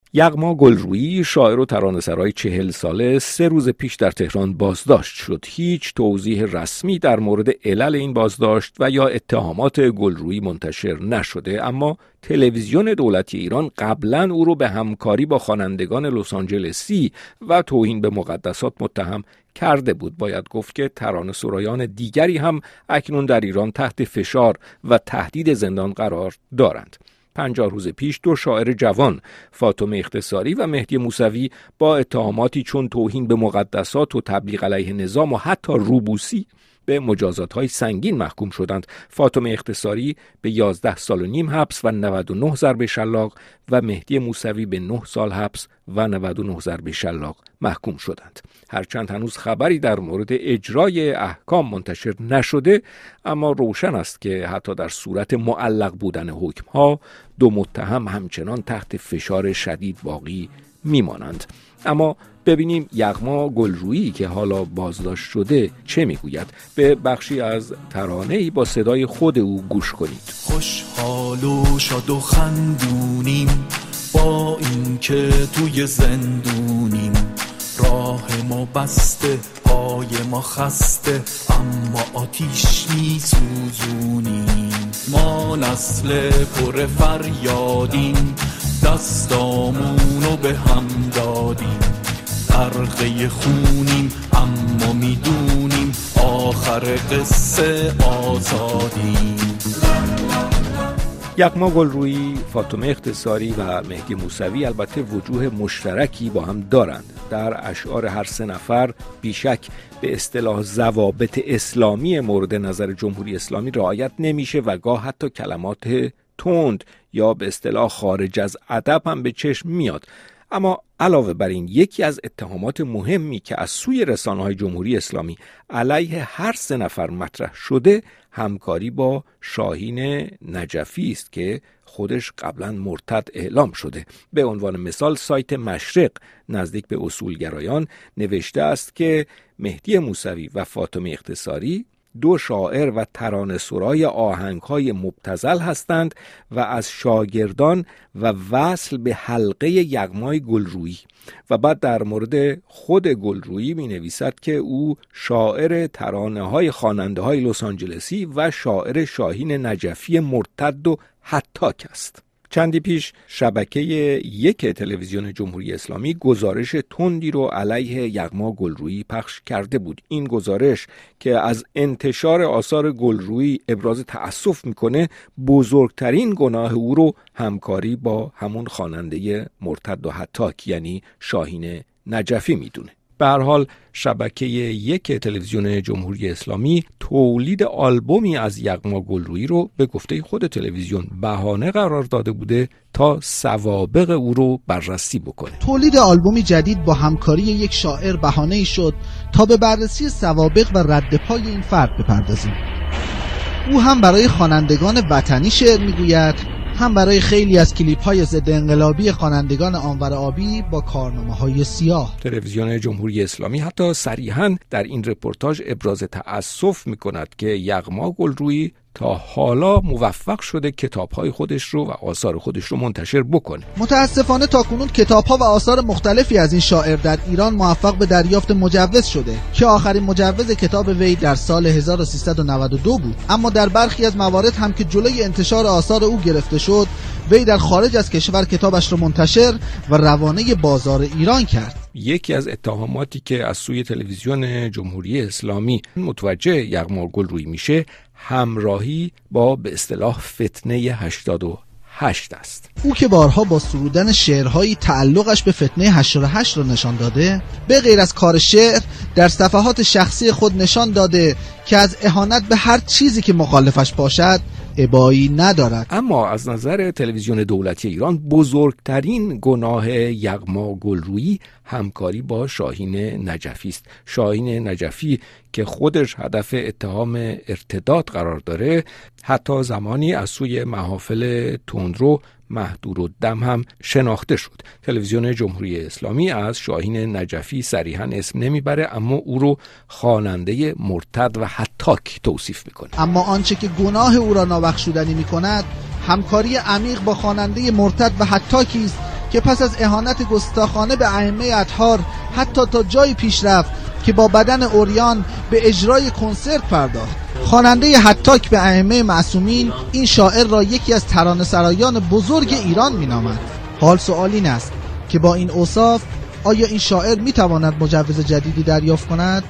یغما گلرویی شاعر و ترانه‌سرای 40 ساله 3 روز پیش در تهران بازداشت شد. هیچ توضیح رسمی در مورد علل این بازداشت و یا اتهامات گلرویی منتشر نشده، اما تلویزیون دولتی ایران قبلا او رو به همکاری با خوانندگان لس آنجلسی و توهین به مقدسات متهم کرده بود. باید گفت که ترانه‌سرایان دیگری هم اکنون در ایران تحت فشار و تهدید زندان قرار دارند. 50 روز پیش 2 شاعر جوان، فاطمه اختصاری و مهدی موسوی، با اتهاماتی چون توهین به مقدسات و تبلیغ علیه نظام و حتی روبوسی به مجازات‌های سنگین محکوم شدند. فاطمه اختصاری به 11 سال و نیم حبس و 99 ضرب شلاق و مهدی موسوی به 9 سال حبس و 99 ضرب شلاق محکوم شدند. هرچند هنوز خبری در مورد اجرای احکام منتشر نشده، اما روشن است که حتی در صورت معلق بودن حکم‌ها 2 متهم همچنان تحت فشار شدید باقی میمانند. اما ببینیم یغما گلرویی که حالا بازداشت شده چه میگوید. به بخشی از ترانه‌ای با صدای خود او گوش کنید. خوشحال و شاد و خندونیم با این که توی زندونیم، راه ما بسته پای ما خسته اما آتیش میسوزونیم، ما نسل پر فریادیم دستامونو به هم دادیم، غرقه خونیم اما میدونیم آخر قصه آزادیم. یغما گلرویی، فاطمه اختصاری و مهدی موسوی البته وجوه مشترکی با هم دارند. در اشعار هر 3 نفر بیشک به اصطلاح ضوابط اسلامی مورد نظر جمهوری اسلامی رعایت نمیشه و گاه حتی کلمات تند یا به اصطلاح خارج از ادب هم به چشم میاد. اما علاوه بر این، یکی از اتهامات مهمی که از سوی رسانه‌های جمهوری اسلامی علیه هر 3 نفر مطرح شده همکاری با شاهین نجفی است که خودش قبلا مرتد اعلام شده. به عنوان مثال سایت مشرق نزدیک به اصولگرایان نوشته است که مهدی موسوی و فاطمه اختصاری 2 شاعر و ترانه‌سرای آهنگ‌های مبتذل هستند و از شاگردان و وصل به حلقه یغمای گلرویی. و بعد در مورد خود گلرویی می‌نویسد که او شاعر ترانه‌های خواننده‌های لس آنجلسی و شاعر شاهین نجفی مرتد و هتاک است. چندی پیش شبکه 1 تلویزیون جمهوری اسلامی گزارش تندی رو علیه یغما گلرویی پخش کرده بود. این گزارش که از انتشار آثار گلرویی ابراز تأسف میکنه، بزرگترین گناه او رو همکاری با همون خواننده مرتد و هتاک یعنی شاهین نجفی میدونه. به هر حال شبکه 1 تلویزیون جمهوری اسلامی تولید آلبومی از یغما گلرویی رو به گفته خود تلویزیون بهانه قرار داده بوده تا سوابق او رو بررسی بکنه. تولید آلبومی جدید با همکاری یک شاعر بهانه‌ای شد تا به بررسی سوابق و رد پای این فرد بپردازیم. او هم برای خوانندگان وطنی شعر میگوید، هم برای خیلی از کلیپ‌های ضد انقلابی خوانندگان آنور آبی با کارنامه‌های سیاه. تلویزیون جمهوری اسلامی حتی صریحاً در این رپورتاج ابراز تأسف می‌کند که یغما گلرویی تا حالا موفق شده کتاب‌های خودش رو و آثار خودش رو منتشر بکنه. متاسفانه تاکنون کتاب‌ها و آثار مختلفی از این شاعر در ایران موفق به دریافت مجوز شده که آخرین مجوز کتاب وی در سال 1392 بود، اما در برخی از موارد هم که جلوی انتشار آثار او گرفته شد، وی در خارج از کشور کتابش رو منتشر و روانه بازار ایران کرد. یکی از اتهاماتی که از سوی تلویزیون جمهوری اسلامی متوجه یغما گلرویی میشه همراهی با به اصطلاح فتنه 88 است. او که بارها با سرودن شعرهایی تعلقش به فتنه 88 را نشان داده، به غیر از کار شعر در صفحات شخصی خود نشان داده که از اهانت به هر چیزی که مخالفش باشد ابایی ندارد. اما از نظر تلویزیون دولتی ایران بزرگترین گناه یغما گلرویی همکاری با شاهین نجفی است. شاهین نجفی که خودش هدف اتهام ارتداد قرار داره، حتی زمانی از سوی محافل تندرو مهدورالدم هم شناخته شد. تلویزیون جمهوری اسلامی از شاهین نجفی صریحاً اسم نمیبره، اما او رو خواننده مرتد و هتاک توصیف میکنه. اما آنچه که گناه او را نابخشودنی میکند همکاری عمیق با خواننده مرتد و هتاکی است که پس از اهانت گستاخانه به ائمه اطهار حتی تا جایی پیش رفت که با بدن عریان به اجرای کنسرت پرداخت. خواننده هتاک به ائمه معصومین این شاعر را یکی از ترانه‌سرایان بزرگ ایران می‌نامد. حال سوال این است که با این اوصاف آیا این شاعر می‌تواند مجوز جدیدی دریافت کند؟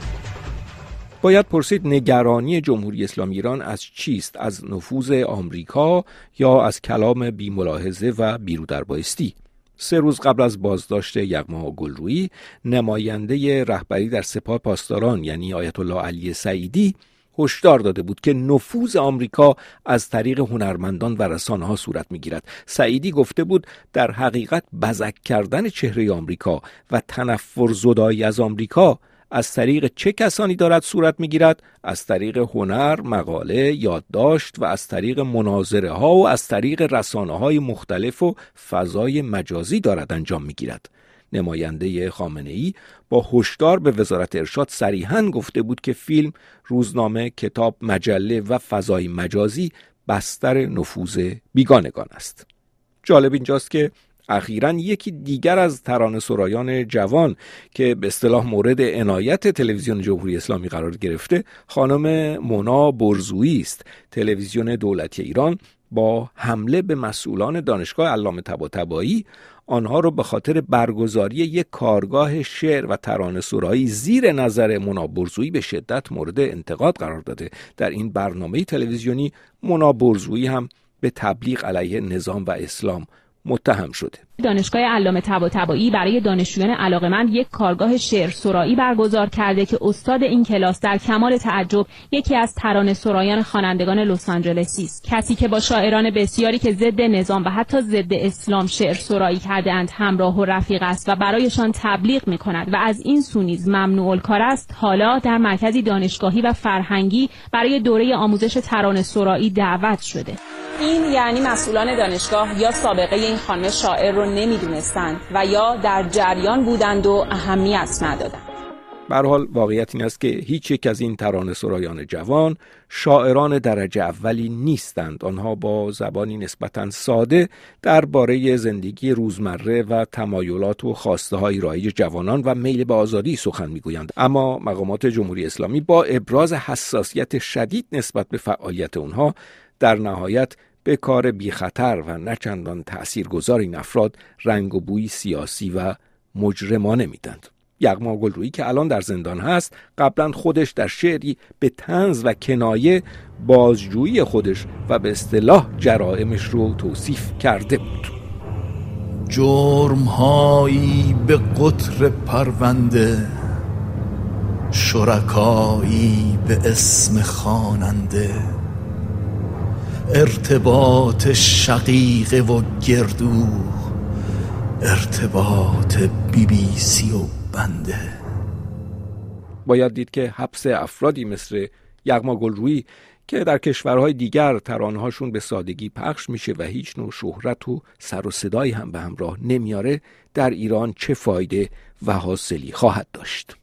باید پرسید نگرانی جمهوری اسلامی ایران از چیست؟ از نفوذ آمریکا یا از کلام بی‌ملاحظه و بی‌رودربایستی؟ 3 روز قبل از بازداشت یغما گلرویی، نماینده رهبری در سپاه پاسداران یعنی آیت الله علی سعیدی هشدار داده بود که نفوذ آمریکا از طریق هنرمندان و رسانه‌ها صورت می‌گیرد. سعیدی گفته بود در حقیقت بزک کردن چهره آمریکا و تنفر زدایی از آمریکا از طریق چه کسانی دارد صورت می‌گیرد؟ از طریق هنر، مقاله، یادداشت و از طریق مناظره‌ها و از طریق رسانه‌های مختلف و فضای مجازی دارد انجام می‌گیرد. نماینده خامنه‌ای با هشدار به وزارت ارشاد صریحاً گفته بود که فیلم، روزنامه، کتاب، مجله و فضای مجازی بستر نفوذ بیگانگان است. جالب اینجاست که اخیراً یکی دیگر از ترانه‌سرایان جوان که به اصطلاح مورد عنایت تلویزیون جمهوری اسلامی قرار گرفته، خانم مونا برزویی است. تلویزیون دولتی ایران با حمله به مسئولان دانشگاه علامه طباطبایی آنها رو به خاطر برگزاری یک کارگاه شعر و ترانه‌سرایی زیر نظر مونا برزویی به شدت مورد انتقاد قرار داده. در این برنامه تلویزیونی مونا برزویی هم به تبلیغ علیه نظام و اسلام متهم شده. دانشگاه علامه طباطبایی برای دانشجویان علاقه‌مند یک کارگاه شعر سرایی برگزار کرده که استاد این کلاس در کمال تعجب یکی از ترانه‌سرایان خوانندگان لس آنجلسی است. کسی که با شاعران بسیاری که ضد نظام و حتی ضد اسلام شعر سرایی کرده‌اند همراه و رفیق است و برایشان تبلیغ می‌کند و از این سو نیز ممنوع الکار است، حالا در مرکزی دانشگاهی و فرهنگی برای دوره آموزش ترانه‌سرایی دعوت شده. این یعنی مسئولان دانشگاه یا سابقه این خانم شاعر رو نمیدونستند و یا در جریان بودند و اهمیت ندادند. به هر حال واقعیت این است که هیچ یک از این ترانه‌سرایان جوان شاعران درجه اولی نیستند. آنها با زبانی نسبتاً ساده درباره زندگی روزمره و تمایلات و خواسته‌های رایج جوانان و میل به آزادی سخن می‌گویند، اما مقامات جمهوری اسلامی با ابراز حساسیت شدید نسبت به فعالیت آنها در نهایت به کار بی خطر و نه چندان تأثیرگذار این افراد رنگ و بوی سیاسی و مجرمانه میدند. یغما گلرویی که الان در زندان هست، قبلا خودش در شعری به طنز و کنایه بازجویی خودش و به اصطلاح جرائمش رو توصیف کرده بود. جرم‌هایی به قطر پرونده، شرکایی به اسم خواننده، ارتباط شقیقه و گردو، ارتباط BBC و بنده. باید دید که حبس افرادی مثل یغما گلرویی که در کشورهای دیگر ترانه‌هاشون به سادگی پخش میشه و هیچ نوع شهرت و سر و صدایی هم به همراه نمیاره، در ایران چه فایده و حاصلی خواهد داشت؟